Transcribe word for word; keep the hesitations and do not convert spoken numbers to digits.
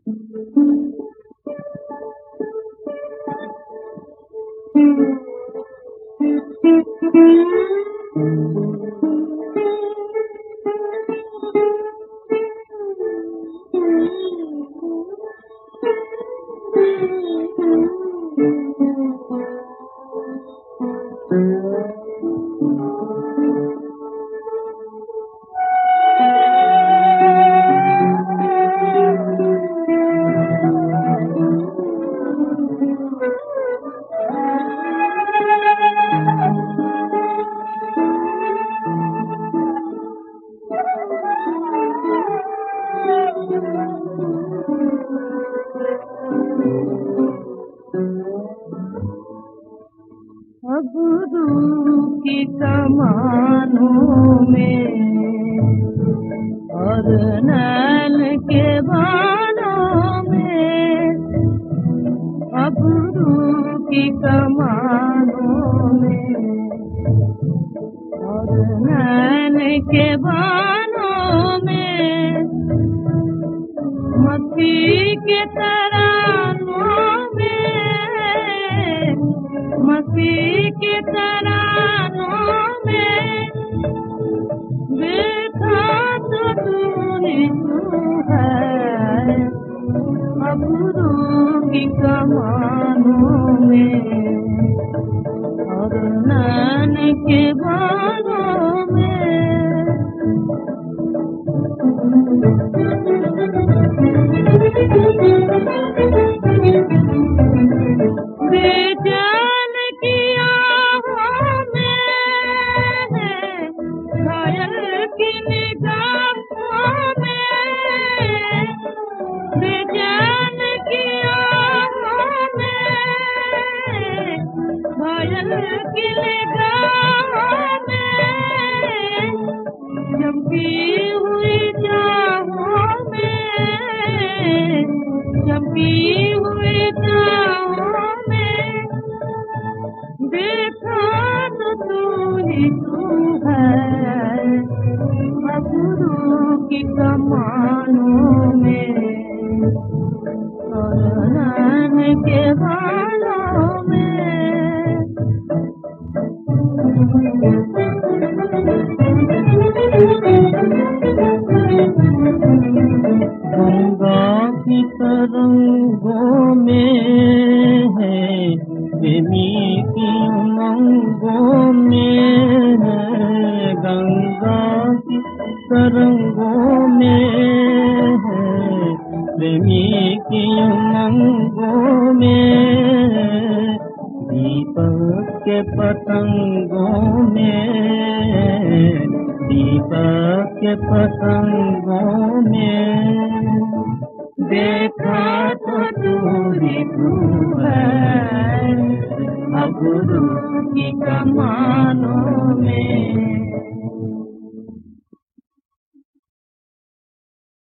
गुरु की कमानों में और नैन के बानों में, गुरु की कमानों में और नैन के बानों में, मसीह के तरानों में, मसीह के तरानों में, देखा तो तूने तू है गुरु की कमानों में और नैन के बानों में। बेजान की आहों में, घायल की निगाहों में, बेजान की आहों में, घायल की निगाहों में, चमकी हुई जाहों में, चमकी हुई जाहों में, देखा तो तू ही तू है गुरु की कमानों में और नैन के बानों में। गंगा की तरंगों में है, प्रेमी की उमंगों में है, गंगा की तरंगों में है, प्रेमी की उमंगों में, दीपक के पतंगों में, दीपक के पतंगों में, देखा तो तू ही तू है गुरु की कमानों में।